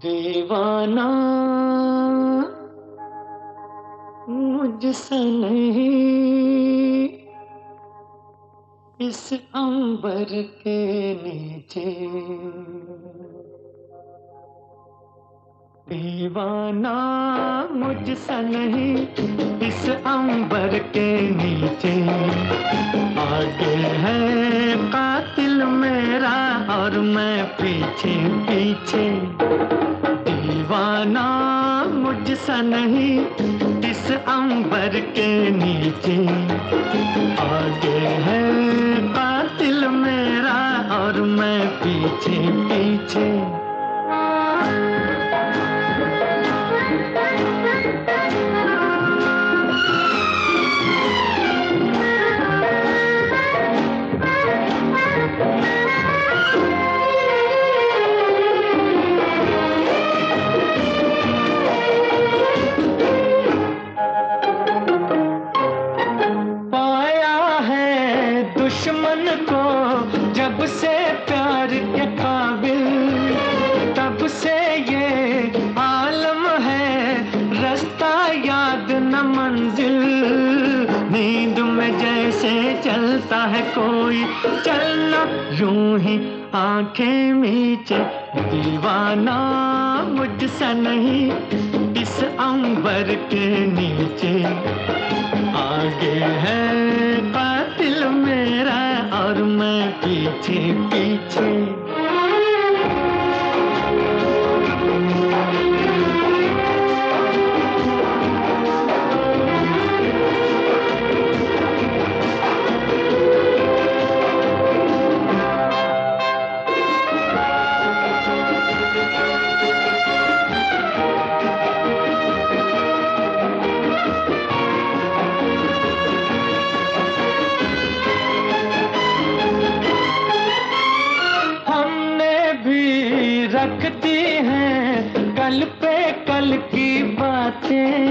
दीवाना मुझसे नहीं, इस अंबर के नीचे। दीवाना मुझसे नहीं, इस अंबर के नीचे। आगे है कातिल मेरा और मैं पीछे पीछे। दीवाना मुझसे नहीं, इस अंबर के नीचे। आगे है कातिल मेरा और मैं पीछे पीछे। दुश्मन को जब से प्यार के काबिल, तब से ये आलम है, रास्ता याद न मंजिल। नींद में जैसे चलता है कोई, चलना यूं ही आंखें मीचे। दीवाना मुझसे नहीं, इस अंबर के नीचे। आगे है कातिल मेरा और मैं पीछे पीछे। रखती हैं कल पे कल की बातें।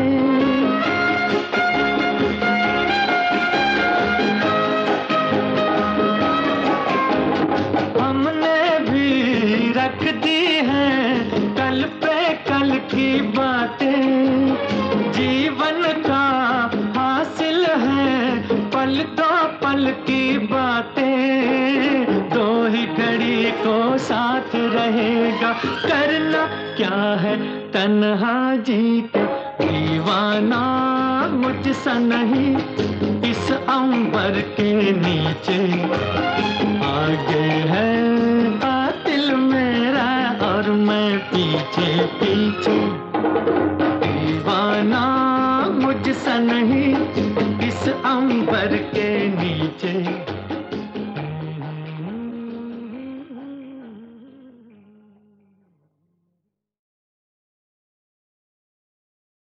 हमने भी रख दी हैं कल पे कल की बातें। जीवन का हासिल है पल दो पल की बातें। दो ही घड़ी को साथ रहेगा, करना क्या है तन्हा जी के। दीवाना मुझसे नहीं, इस अंबर के नीचे। आगे है कातिल मेरा और मैं पीछे पीछे। दीवाना मुझसे नहीं, इस अंबर के